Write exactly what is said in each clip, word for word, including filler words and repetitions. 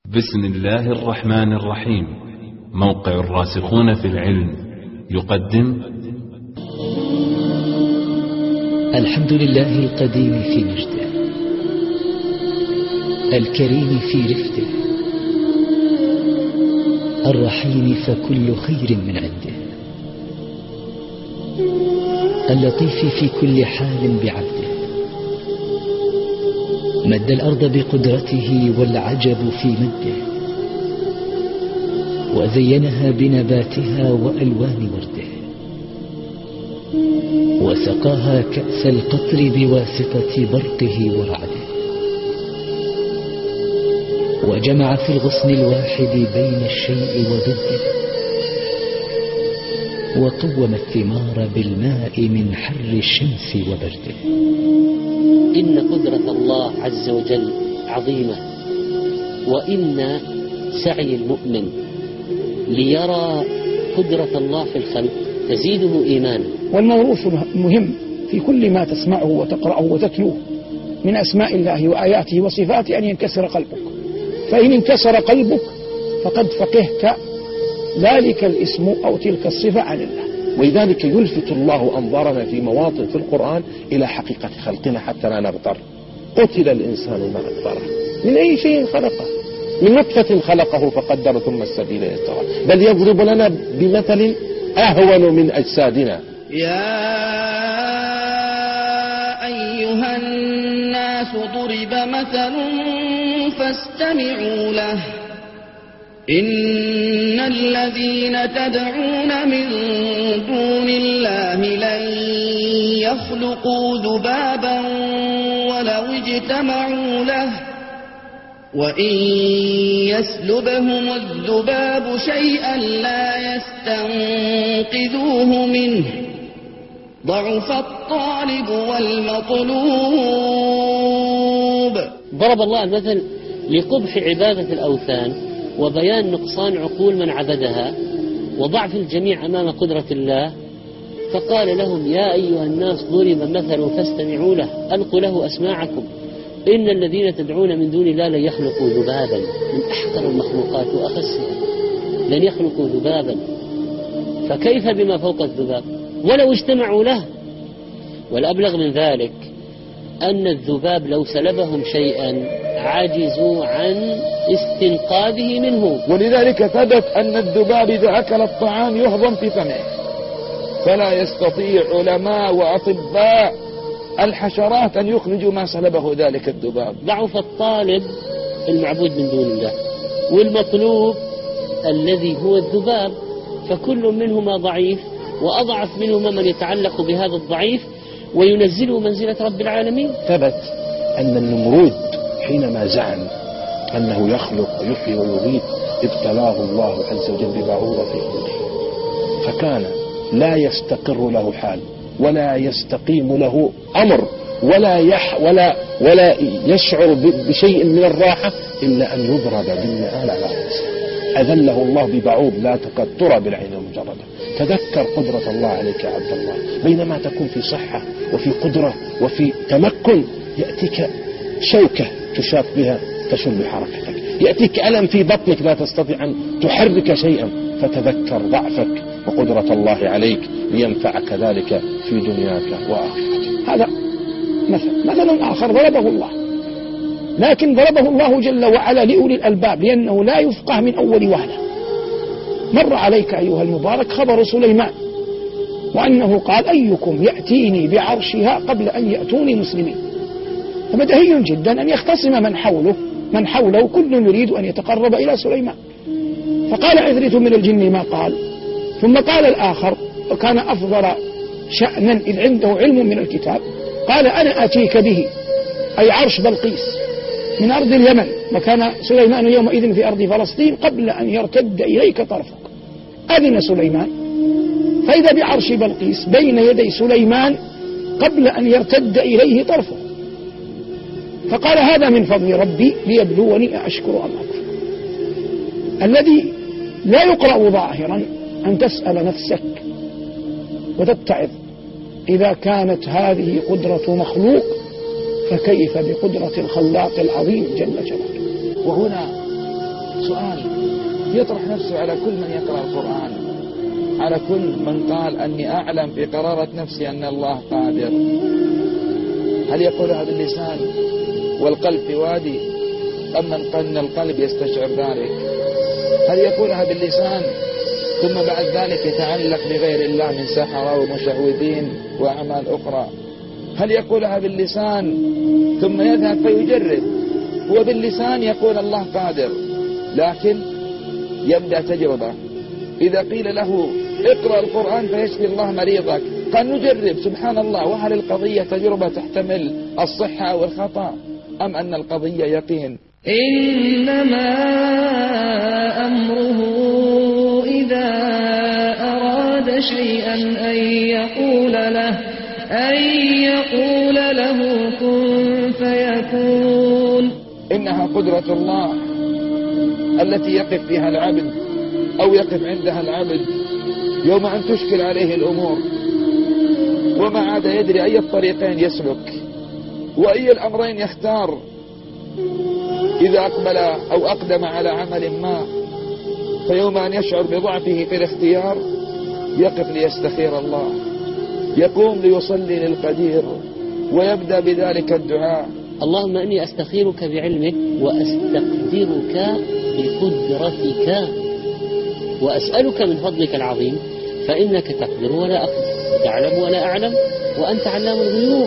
بسم الله الرحمن الرحيم. موقع الراسخون في العلم يقدم الحمد لله القديم في مجده، الكريم في رفده، الرحيم فكل خير من عنده، اللطيف في كل حال بعبده، مد الأرض بقدرته والعجب في مده، وزينها بنباتها وألوان ورده، وسقاها كأس القطر بواسطة برقه ورعده، وجمع في الغصن الواحد بين الشيء وضده، وقوم الثمار بالماء من حر الشمس وبرده. إن قدرة الله عز وجل عظيمة، وإن سعي المؤمن ليرى قدرة الله في الخلق تزيده إيمانا. والموروث مهم في كل ما تسمعه وتقرأه وتتلوه من أسماء الله وآياته وصفاته أن ينكسر قلبك، فإن انكسر قلبك فقد فقهت ذلك الاسم أو تلك الصفة عن الله. ولذلك يلفت الله أنظارنا في مواطن في القرآن إلى حقيقة خلقنا حتى لا نغتر. قتل الإنسان ما أكفره، من أي شيء خلقه؟ من نطفة خلقه فقدر ثم السبيل يسره، بل يضرب لنا بمثل أهون من أجسادنا. يا أيها الناس ضرب مثل فاستمعوا له، إن الذين تدعون من دون الله لن يخلقوا ذبابا ولو اجتمعوا له، وإن يسلبهم الذباب شيئا لا يستنقذوه منه، ضعف الطالب والمطلوب. ضرب الله المثل لقبح عبادة الأوثان وبيان نقصان عقول من عبدها وضعف الجميع أمام قدرة الله، فقال لهم يا أيها الناس ضرب مثل فاستمعوا له، ألقوا له أسماعكم، إن الذين تدعون من دون الله لن يخلقوا ذبابا، من أحقر المخلوقات وأخسها، لن يخلقوا ذبابا، فكيف بما فوق الذباب ولو اجتمعوا له. والأبلغ من ذلك أن الذباب لو سلبهم شيئا عجزوا عن استنقاذه منه. ولذلك ثبت أن الذباب إذا أكل الطعام يهضم في فمه، فلا يستطيع علماء وأطباء الحشرات أن يخرجوا ما سلبه ذلك الذباب. ضعف الطالب المعبود من دون الله والمطلوب الذي هو الذباب، فكل منهما ضعيف، وأضعف منهما من يتعلق بهذا الضعيف وينزله منزلة رب العالمين. ثبت أن النمرود حينما زعم أنه يخلق ويحيي ويميت ابتلاه الله عز وجل ببعوضة في أذنه، فكان لا يستقر له حال ولا يستقيم له أمر ولا يح ولا ولا يشعر بشيء من الراحة إلا أن يضرب بالنعال على رأسه. أذله الله ببعوض لا تكاد ترى بالعين المجردة. تذكر قدرة الله عليك يا عبد الله، بينما تكون في صحة وفي قدرة وفي تمكن يأتيك شوكة تشاف بها تشل حركتك، يأتيك ألم في بطنك لا تستطيع أن تحرك شيئا، فتذكر ضعفك وقدرة الله عليك لينفعك ذلك في دنياك وآخرتك. هذا مثل مثل آخر ضربه الله، لكن ضربه الله جل وعلا لأولي الألباب لأنه لا يفقه من أول وهلة. مر عليك أيها المبارك خبر سليمان، وأنه قال أيكم يأتيني بعرشها قبل أن يأتوني مسلمين. فبدهي جدا أن يختصم من حوله من حوله كل يريد أن يتقرب إلى سليمان. فقال عفريت من الجن ما قال، ثم قال الآخر وكان أفضل شأنا إذ عنده علم من الكتاب، قال أنا آتيك به، أي عرش بلقيس من أرض اليمن، وكان سليمان يومئذ في أرض فلسطين قبل أن يرتد إليك طرفك. أذن سليمان فإذا بعرش بلقيس بين يدي سليمان قبل أن يرتد إليه طرفه، فقال هذا من فضل ربي ليبلوني أشكر أم أكفر. الذي لا يقرأ ظاهرا أن تسأل نفسك وتتعظ، إذا كانت هذه قدرة مخلوق فكيف بقدرة الخلاق العظيم جل جلاله. وهنا سؤال يطرح نفسه على كل من يقرأ القرآن، على كل من قال أني أعلم في قرارة نفسي أن الله قادر. هل يقولها باللسان والقلب في وادي، أم من قال القلب يستشعر ذلك؟ هل يقولها باللسان ثم بعد ذلك يتعلق بغير الله من سحرة ومشعوذين وأعمال أخرى؟ هل يقولها باللسان ثم يذهب فيجرب؟ هو باللسان يقول الله قادر، لكن يبدأ تجربة. إذا قيل له اقرأ القرآن فيشفي الله مريضك، قال نجرب. سبحان الله، وهل القضية تجربة تحتمل الصحة أو الخطأ، أم أن القضية يقين؟ إنما أمره إذا أراد شيئا أن يقول له أن يقول له كن فيكون. إنها قدرة الله التي يقف فيها العبد أو يقف عندها العبد يوم أن تشكل عليه الأمور، وما عاد يدري أي الطريقين يسلك وأي الأمرين يختار. إذا أقبل أو أقدم على عمل ما، فيوم أن يشعر بضعفه في الاختيار يقف ليستخير الله، يقوم ليصلي للقدير، ويبدأ بذلك الدعاء: اللهم إني أستخيرك بعلمك وأستقدرك بقدرتك وأسألك من فضلك العظيم فإنك تقدر ولا أقدر، تعلم ولا أعلم، وأنت علام الغيوب.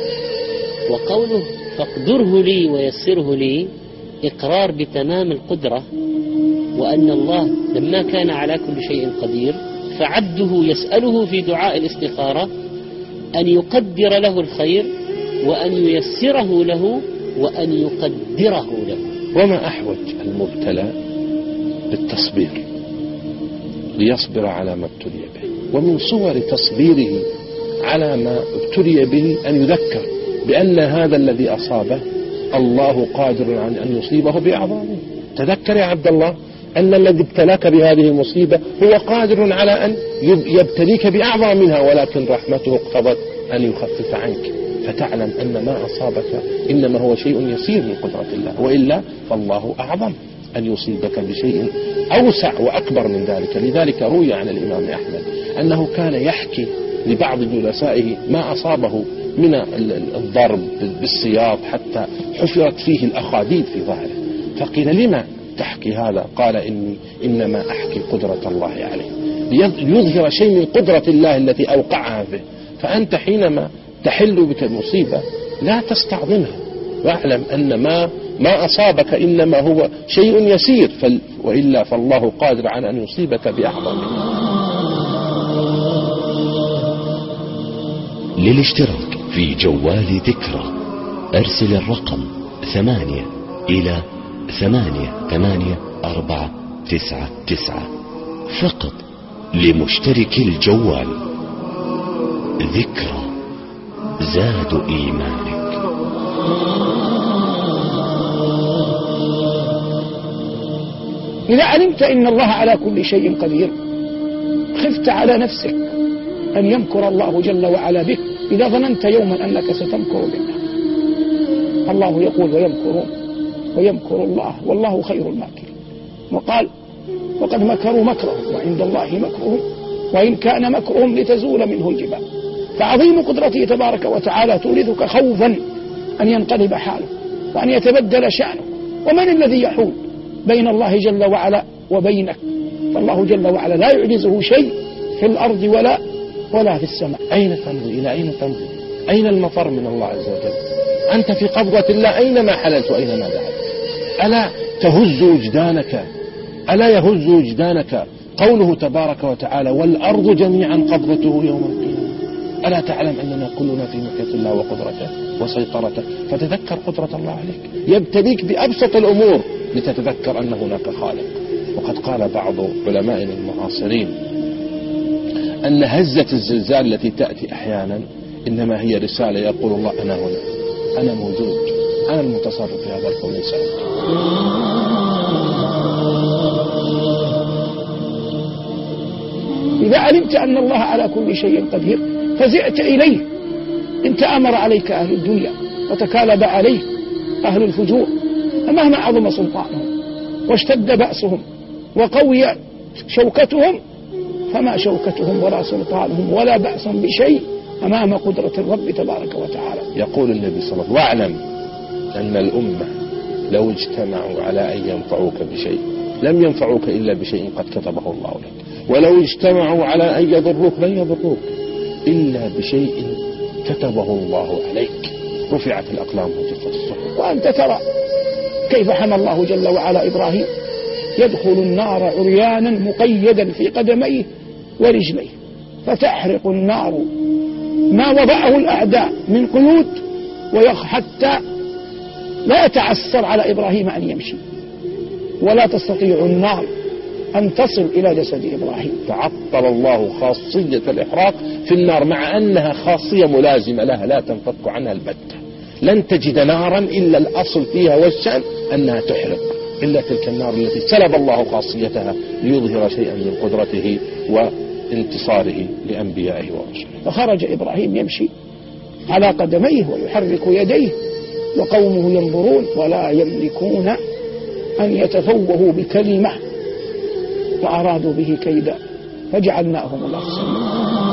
وقوله فاقدره لي ويسره لي إقرار بتمام القدرة، وأن الله لما كان على كل شيء قدير فعبده يسأله في دعاء الاستخارة أن يقدر له الخير وأن ييسره له وأن يقدره له. وما أحوج المبتلى بالتصبير ليصبر على ما ابتلي به، ومن صور تصبيره على ما ابتلي به أن يذكر بأن هذا الذي أصابه الله قادر عن أن يصيبه بأعظامه. تذكر يا عبد الله أن الذي ابتلاك بهذه المصيبة هو قادر على أن يبتليك بأعظم منها، ولكن رحمته اقتضت أن يخفف عنك، فتعلم أن ما أصابك إنما هو شيء يسير من قدرة الله، وإلا فالله أعظم أن يصيبك بشيء أوسع وأكبر من ذلك. لذلك روي عن الإمام أحمد أنه كان يحكي لبعض جلسائه ما أصابه من الضرب بالسياط حتى حفرت فيه الأخاديد في ظهره، فقيل لما تحكي هذا؟ قال إني إنما أحكي قدرة الله عليه، ليظهر شيء من قدرة الله التي أوقعها به. فأنت حينما تحل بك المصيبة لا تستعظمها، واعلم أن ما ما أصابك إنما هو شيء يسير، وإلا فالله قادر على أن يصيبك بأعظم منه. للاشتراك في جوال ذكرى أرسل الرقم ثمانية إلى ثمانية ثمانية أربعة تسعة تسعة فقط لمشترك الجوال. ذكرى زاد إيمانك. إذا علمت إن الله على كل شيء قدير خفت على نفسك أن يمكر الله جل وعلا بك إذا ظننت يوما أنك ستمكر بالله. الله يقول ويمكرون ويمكر الله والله خير الماكرين، وقال وقد مكروا مكرهم وعند الله مكرهم وإن كان مكرهم لتزول منه الجبال. فعظيم قدرته تبارك وتعالى تورثك خوفا أن ينقلب حاله وأن يتبدل شأنه. ومن الذي يحول بين الله جل وعلا وبينك؟ فالله جل وعلا لا يعجزه شيء في الأرض ولا ولا في السماء. أين تمضي؟ إلى أين تمضي؟ أين المفر من الله عز وجل؟ أنت في قبضة الله أينما حللت وأينما ذهبت. ألا تهز وجدانك؟ ألا يهز وجدانك قوله تبارك وتعالى والأرض جميعا قبضته يوم القيامة؟ ألا تعلم أننا كلنا في ملكية الله وقدرته وسيطرته؟ فتذكر قدرة الله عليك، يبتليك بأبسط الأمور لتتذكر أن هناك خالق. وقد قال بعض علمائنا المعاصرين أن هزة الزلزال التي تأتي أحيانا إنما هي رسالة يقول الله أنا هنا، أنا موجود، أنا المتصرف في هذا الكون ليس أنت. إذا علمت أن الله على كل شيء قدير فزعت إليه إن تأمر عليك أهل الدنيا وتكالب عليه أهل الفجور، فمهما عظم سلطانهم واشتد بأسهم وقوي شوكتهم، فما شوكتهم ولا سلطانهم ولا بأس بشيء أمام قدرة الرب تبارك وتعالى. يقول النبي صلى الله عليه وسلم: واعلم أن الأمة لو اجتمعوا على أن ينفعوك بشيء لم ينفعوك إلا بشيء قد كتبه الله لك، ولو اجتمعوا على أن يضروك لن يضروك إلا بشيء كتبه الله عليك. رفعت الأقلام وجفت الصحف. وأنت ترى كيف حمى الله جل وعلا إبراهيم يدخل النار عريانا مقيدا في قدميه ورجليه، فتحرق النار ما وضعه الأعداء من قيود، حتى لا يتعسر على إبراهيم أن يمشي، ولا تستطيع النار أن تصل إلى جسد إبراهيم. تعطل الله خاصية الإحراق في النار، مع أنها خاصية ملازمة لها لا تنفك عنها البتة. لن تجد نارا إلا الأصل فيها والشأن أنها تحرق، إلا تلك النار التي سلب الله خاصيتها ليظهر شيئا من قدرته وانتصاره لأنبيائه ورسله. فخرج إبراهيم يمشي على قدميه ويحرك يديه، وقومه ينظرون ولا يملكون أن يتفوهوا بكلمة، وأرادوا به كيدا فجعلناهم الأخسرين.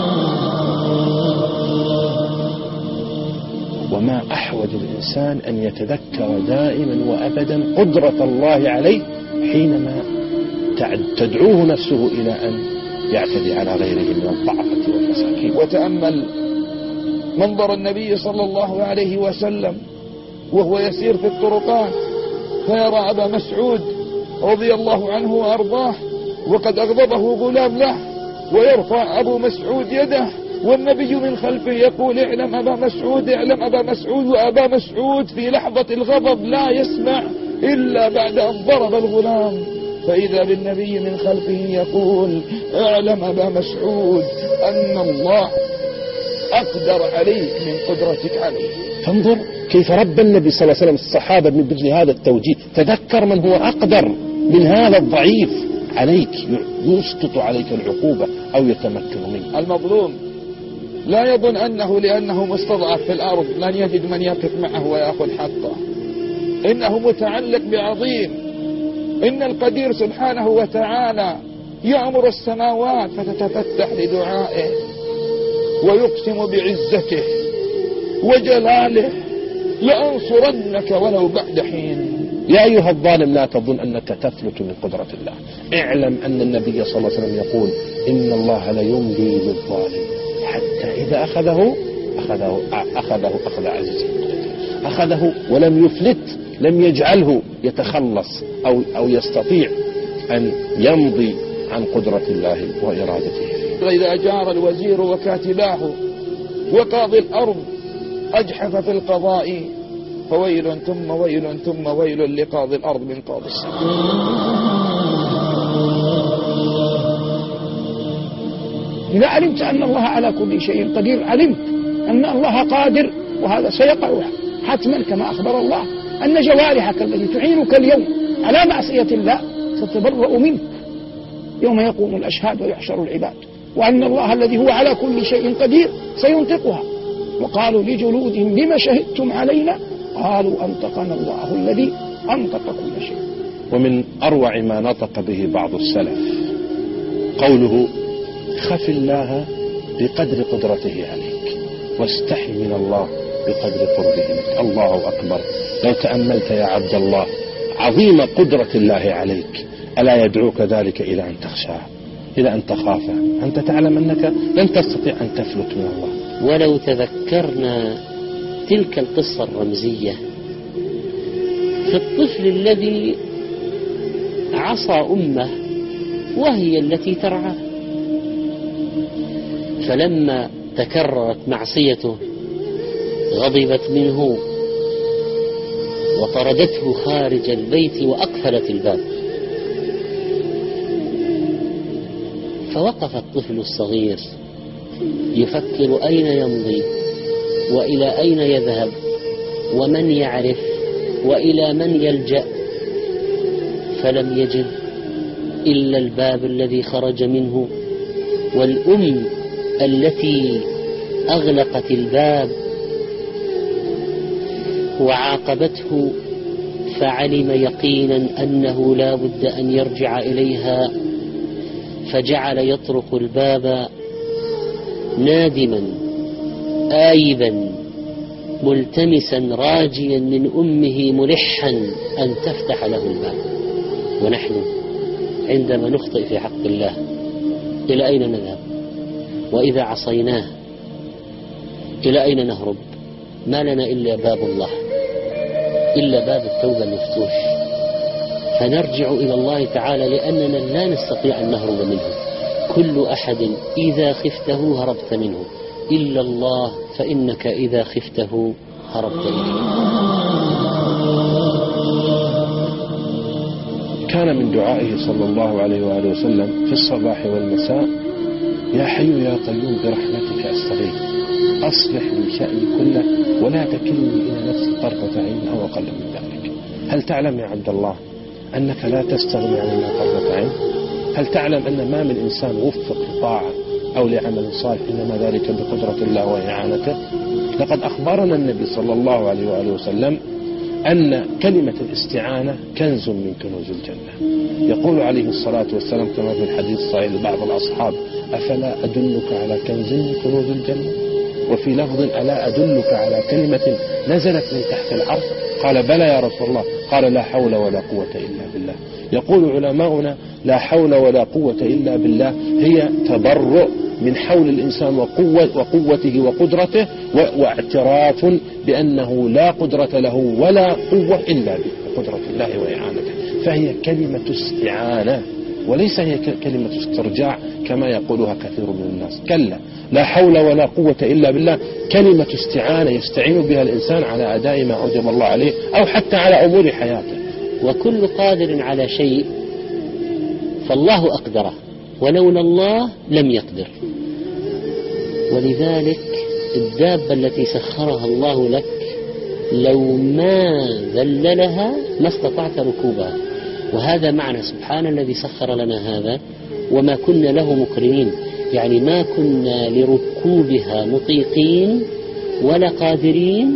وما أحوج الإنسان أن يتذكر دائما وأبدا قدرة الله عليه حينما تدعوه نفسه إلى أن يعتدي على غيره من الضعفة والمساكين. وتأمل منظر النبي صلى الله عليه وسلم وهو يسير في الطرقات، فيرى أبا مسعود رضي الله عنه وأرضاه وقد أغضبه غلام له، ويرفع أبو مسعود يده والنبي من خلفه يقول: اعلم أبا مسعود، اعلم أبا مسعود. وأبا مسعود في لحظة الغضب لا يسمع إلا بعد أن ضرب الغلام، فإذا بالنبي من خلفه يقول: اعلم أبا مسعود أن الله أقدر عليك من قدرتك عليه. فانظر كيف رب النبي صلى الله عليه وسلم الصحابة من مثل هذا التوجيه. تذكر من هو أقدر من هذا الضعيف عليك، يسقط عليك العقوبة أو يتمكن منك. المظلوم لا يظن أنه لأنه مستضعف في الأرض لن يجد من يقف معه ويأخذ حقه، إنه متعلق بعظيم. إن القدير سبحانه وتعالى يأمر السماوات فتتفتح لدعائه، ويقسم بعزته وجلاله: لأنصرنك ولو بعد حين. يا أيها الظالم لا تظن أنك تفلت من قدرة الله. اعلم أن النبي صلى الله عليه وسلم يقول: إن الله لا يملي للظالم حتى إذا أخذه أخذه أخذه أخذ عزيز، أخذه ولم يفلت، لم يجعله يتخلص أو أو يستطيع أن يمضي عن قدرة الله وإرادته. وإذا جار الوزير وكاتباه وقاضي الأرض أجحف في القضاء، فويل ثم ويل ثم ويل لقاضي الأرض من قاضي السماء. إذا علمت أن الله على كل شيء قدير، علمت أن الله قادر، وهذا سيقع حتما كما أخبر الله أن جوارحك التي تعينك اليوم على معصية الله ستبرأ منك يوم يقوم الأشهاد ويحشر العباد، وأن الله الذي هو على كل شيء قدير سينطقها. وقالوا لجلودهم: لما شهدتم علينا؟ قالوا أنطقنا الله الذي أنطق كل شيء. ومن أروع ما نطق به بعض السلف قوله: خف الله بقدر قدرته عليك، واستحي من الله بقدر قربه منك. الله أكبر. لو تأملت يا عبد الله عظيم قدرة الله عليك، ألا يدعوك ذلك إلى أن تخشاه، إلى أن تخافه؟ أنت تعلم أنك لن تستطيع أن تفلت من الله. ولو تذكرنا تلك القصة الرمزية في الطفل الذي عصى أمه وهي التي ترعاه، فلما تكررت معصيته غضبت منه وطردته خارج البيت وأقفلت الباب، فوقف الطفل الصغير يفكر أين يمضي وإلى أين يذهب ومن يعرف وإلى من يلجأ، فلم يجد إلا الباب الذي خرج منه والأم التي أغلقت الباب، وعاقبته فعلم يقينا أنه لا بد أن يرجع إليها، فجعل يطرق الباب نادما آيبا ملتمسا راجيا من أمه ملحا أن تفتح له الباب. ونحن عندما نخطئ في حق الله إلى أين نذهب؟ وإذا عصيناه إلى أين نهرب؟ ما لنا إلا باب الله، إلا باب التوبة المفتوح، فنرجع إلى الله تعالى لأننا لا نستطيع أن نهرب منه. كل أحد إذا خفته هربت منه إلا الله، فإنك إذا خفته هربت إليه. كان من دعائه صلى الله عليه وآله وسلم في الصباح والمساء: يا حي يا قيوم برحمتك أستغيث أصلح لي شأني كله ولا تكلني إلى نفسي طرفة عين أو أقل من ذلك. هل تعلم يا عبد الله أنك لا تستغني عن الله طرفة عين؟ هل تعلم أن ما من إنسان وفق لطاعة أو لعمل صالح إنما ذلك بقدرة الله وإعانته؟ لقد أخبرنا النبي صلى الله عليه وآله وسلم أن كلمة الاستعانة كنز من كنوز الجنة. يقول عليه الصلاة والسلام كما في الحديث الصحيح لبعض الأصحاب: أفلا أدلك على كنز من كنوز الجنة؟ وفي لفظ: ألا أدلك على كلمة نزلت من تحت العرش؟ قال: بلى يا رسول الله. قال: لا حول ولا قوة إلا بالله. يقول علماؤنا: لا حول ولا قوة إلا بالله هي تبرؤ من حول الإنسان وقوة وقوته وقدرته، واعتراف بأنه لا قدرة له ولا قوة إلا بقدرة الله وإعانته. فهي كلمة استعانة وليس هي كلمة استرجاع كما يقولها كثير من الناس. كلا، لا حول ولا قوة إلا بالله كلمة استعانة يستعين بها الإنسان على أداء ما أوجب الله عليه أو حتى على أمور حياته. وكل قادر على شيء فالله أقدره، ولولا الله لم يقدر. ولذلك الدابة التي سخرها الله لك لو ما ذللها ما استطعت ركوبها. وهذا معنى سبحان الذي سخر لنا هذا وما كنا له مقرنين، يعني ما كنا لركوبها مطيقين ولا قادرين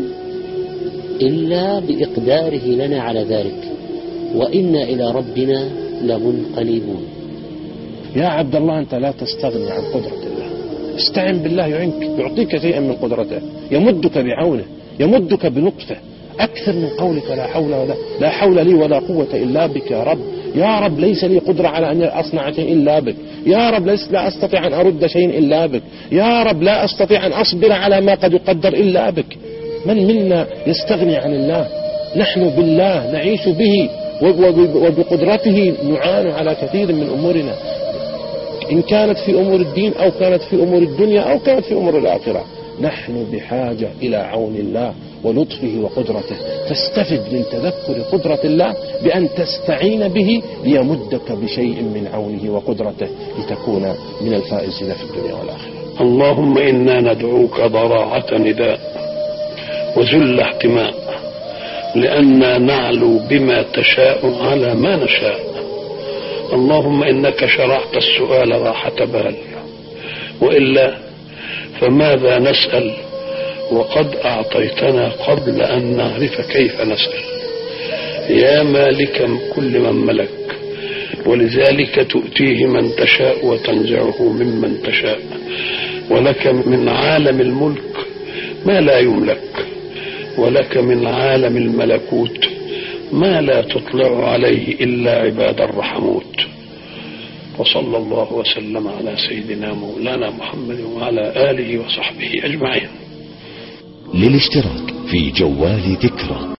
إلا بإقداره لنا على ذلك، وإنا إلى ربنا لمنقلبون. يا عبد الله أنت لا تستغني عن قدرة الله، استعن بالله يعنك، يعطيك شيئا من قدرته، يمدك بعونه، يمدك بلطفه. أكثر من قولك لا حول ولا لا حول لي ولا قوة إلا بك يا رب. يا رب ليس لي قدرة على أن أصنع شيء إلا بك. يا رب ليس لا أستطيع أن أرد شيء إلا بك. يا رب لا أستطيع أن أصبر على ما قد يقدر إلا بك. من منا يستغني عن الله؟ نحن بالله نعيش به وبقدرته نعان على كثير من أمورنا، إن كانت في أمور الدين أو كانت في أمور الدنيا أو كانت في أمور الآخرة. نحن بحاجة إلى عون الله ولطفه وقدرته. فاستفد من تذكر قدرة الله بأن تستعين به ليمدك بشيء من عونه وقدرته لتكون من الفائزين في الدنيا والآخرة. اللهم إنا ندعوك ضراعة نداء وذل احتماء، لأننا نعلو بما تشاء على ما نشاء. اللهم إنك شرعت السؤال راحة بال، وإلا فماذا نسأل وقد أعطيتنا قبل أن نعرف كيف نسأل. يا مالك كل من ملك، ولذلك تؤتيه من تشاء وتنزعه ممن تشاء، ولك من عالم الملك ما لا يملك، ولك من عالم الملكوت ما لا تطلع عليه إلا عباد الرحموت. وصلى الله وسلم على سيدنا مولانا محمد وعلى آله وصحبه أجمعين. للاشتراك في جوال ذكرى